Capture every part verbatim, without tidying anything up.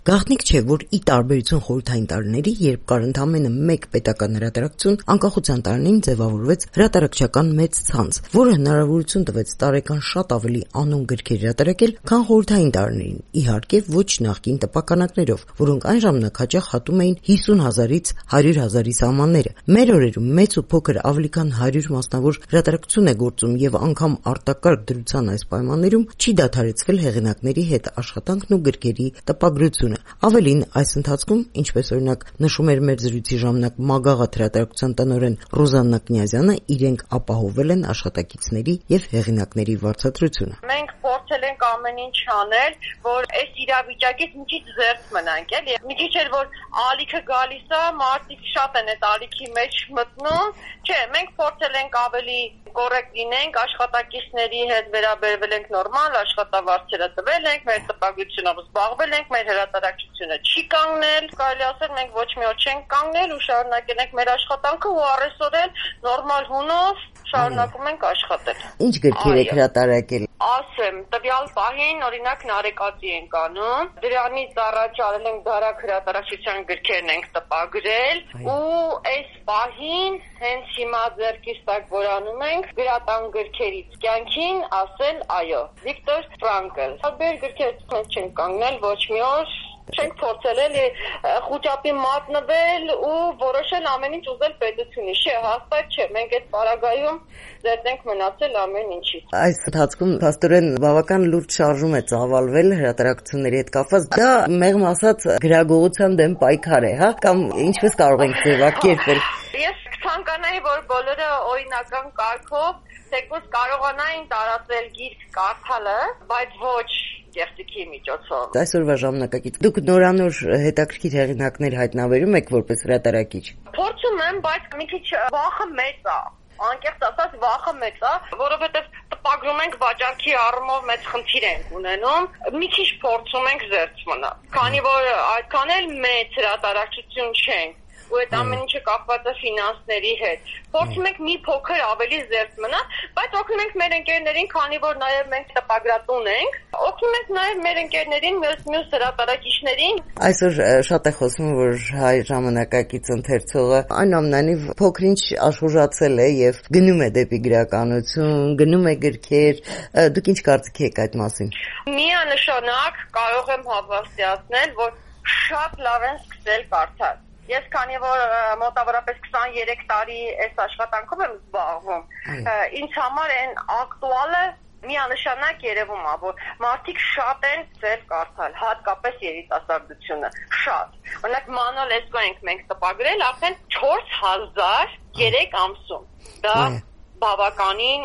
Գաղտնիք չէ, որ ի տարբերություն խորհրդային տարիների, երբ կար ընդամենը մեկ պետական հրատարակություն, անկախության տարիներին ձևավորվեց հրատարակչական մեծ ցանց, որը հնարավորություն տվեց տարեկան շատ ավելի անուն գրքեր հրատարակել, քան խորհրդային տարիներին, իհարկե ոչ նախկին տպականակներով, որոնք այն ժամանակ հաճախ հատում էին հիսուն հազարից հարյուր հազարի սահմանները։ Մեր օրերում մեծ ու փոքր ավելի քան հարյուր մասնավոր հրատարակություն է գործում եւ անգամ արտակարգ դրության այս պայմաններում չի դադարեցվել հեղինակների հետ աշխատանքն ու գրքերի տպագրությունը։ Ավելին, այս ընթացքում, ինչպես օրինակ նշում էր մեր զրույցի ժամանակ Մագաղաթ հրատարակության տնօրեն Ռոզաննա Կնյազյանը, իրենք ապահովել են աշխատակիցների եւ հեղինակների վարձատրությունը։ Մենք փորձել ենք ամեն ինչ անել, որ այս իրավիճակից մի քիչ զերծ մնանք, էլի։ Մի քիչ էլ որ ալիքը գալիս է, մարդիկ շատ են այդ ալիքի մեջ մտնում։ Չէ, մենք փորձել ենք ավելի կոռեկտ լինենք, աշխատակիցների հետ վերաբերվել ենք նորմալ, աշխատավարձերը տվել ենք, մեր տպագրությունով զբաղվել ենք, մեր հրատարակչությունը չի կանգնել, կարելի ասել մենք ոչ մի օր չենք կանգնել ու շարունակել ենք մեր աշխատանքը ու առեսօր էլ նորմալ հունով շարունակում ենք աշխատել։ Ինչ գրքեր եք հրատարակել։ Ասեմ, տվյալ պահին օրինակ Նարեկացի ենք անում, դրանից առաջ արել ենք Դարակ հրատարակչության գրքերն ենք տպագրել ու այս պահին հենց հիմա ձեռքից տակ որանում ենք գրատան գրքերից կյանքին ասել այո, Վիկտոր Ֆրանկլ։ Տարբեր գրքեր մենք չենք կանգնել ոչ մի օր, չենք փորձել էլի խոճապի մատնվել ու որոշել ամեն ինչ ուզել պետությունի։ Չէ, հաստատ չէ, մենք այդ պարագայում ձեր ենք մնացել ամեն ինչից։ Այս ընթացքում փաստորեն բավական լուրջ շարժում է ծավալվել հրատարակությունների հետ կապված։ Դա մեղմ ասած գրագողության դեմ պայքար է, հա, կամ ինչպես կարող ենք ձևակերպել։ Ես ցանկանայի, որ բոլորը օրինական կարգով թեկուզ կարողանային տարածել գիրք կարդալը, բայց ոչ կեղծիքի միջոցով։ Այսօրվա ժամանակակից դուք նորանոր հետաքրքիր հեղինակներ հայտնաբերում եք որպես հրատարակիչ։ Փորձում եմ, բայց մի քիչ վախը մեծ է։ Անկեղծ ասած վախը մեծ է, որովհետև տպագրում ենք վաճառքի առումով մեծ խնդիր ենք ունենում, մի քիչ փորձում ենք զերծ մնալ։ Քանի որ այդքան էլ մեծ հրատարակչություն չենք, ու այդ ամեն ինչը կապված է ֆինանսների հետ։ Փորձում ենք մի փոքր ավելի զերծ մնալ, բայց օգնում ենք մեր ընկերներին, քանի որ նաև մենք տպագրատուն ենք, օգնում ենք նաև մեր ընկերներին, մյուս մյուս հրատարակիչներին։ Այսօր շատ է խոսում, որ Հայ ժամանակակից ընթերցողը այնուամենայնիվ փոքր-ինչ աշխուժացել է եւ գնում է դեպի գրականություն, գնում է գրքեր։ Դուք ինչ կարծիք եք այդ մասին։ Միանշանակ կարող եմ հավաստիացնել, որ շատ լավ են սկսել կարդալ։ Ես քանի որ մոտավորապես քսաներեք տարի այս աշխատանքով եմ զբաղվում, ինձ համար այն ակտուալը միանշանակ երևում է, որ մարդիկ շատ են ծեր կարդալ, հատկապես երիտասարդությունը, շատ։ Օրինակ Մանուել Էսկո ենք մենք տպագրել արդեն չորս հազար երեք ամսում։ Դա բավականին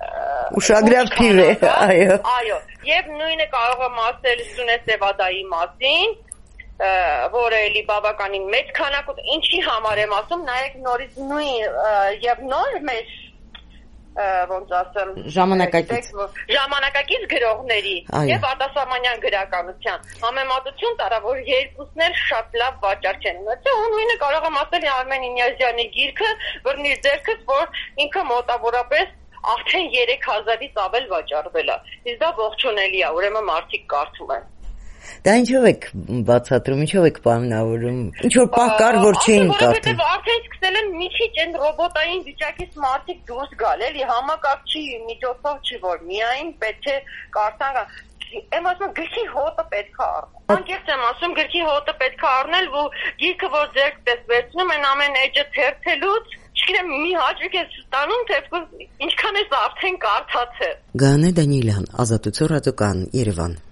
ուշագրավ թիվ է, այո։ Այո, եւ նույնը կարող եմ ասել Սյունե Սևադայի մասին, որը էլի բավականին մեծ քանակով, ինչի համար եմ ասում, նայեք նորից նույն եւ նոր մեր ոնց ասեմ ժամանակակից ժամանակակից գրողների եւ արտասահմանյան գրականության համեմատություն տարա, որ երկուսն էլ շատ լավ վաճառք են ունեցել, ու նույնը կարող եմ ասել Արմեն Ինյազյանի գիրքը, բռնի ձեռքս, որ ինքը մոտավորապես արդեն երեք հազարից ավել վաճառվել է։ Իսկ դա ողջունելի է, ուրեմն մարդիկ կարդում են։ Դա ինչով եք բացատրում, ինչով եք պայմանավորում, ինչ որ պահ կար, որ չէին կարդում։ Որովհետև արդեն սկսել են մի քիչ այն ռոբոտային վիճակից մարդիկ դուրս գալ, էլի համակարգչի միջոցով չի, որ միայն պետք է կարդան։ Եմ ասում, գրքի հոտը պետք է առնել։ Անկեղծ եմ ասում, գրքի հոտը պետք է առնել, ու գիրքը որ ձեռք պես վերցնում են ամեն էջը թերթելուց, չգիտեմ, մի հաճույք է ստանում, թե ինչքան ես արդեն կարդացել։ Գանե Դանիելյան, Ազատություն ռադիոկայան, Երևան։